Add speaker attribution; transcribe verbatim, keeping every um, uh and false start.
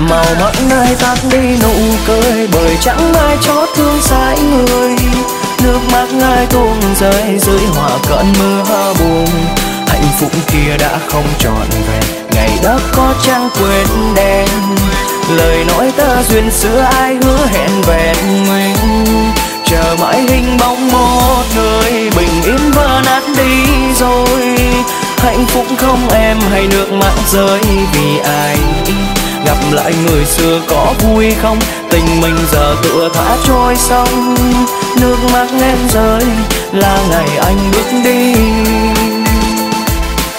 Speaker 1: Màu mắt ai tắt đi nụ cười, bởi chẳng ai chót thương sai người. Nước mắt ai tuôn rơi dưới hòa cơn mưa buồn. Hạnh phúc kia đã không trọn vẹn, ngày đó có chẳng quên đen. Lời nói ta duyên xưa ai hứa hẹn vẹn nguyên. Chờ mãi hình bóng một người bình yên vỡ nát đi rồi. Hạnh phúc không em hay nước mắt rơi vì ai. Gặp lại người xưa có vui không, tình mình giờ tựa thả trôi sông. Nước mắt em rơi là ngày anh bước đi.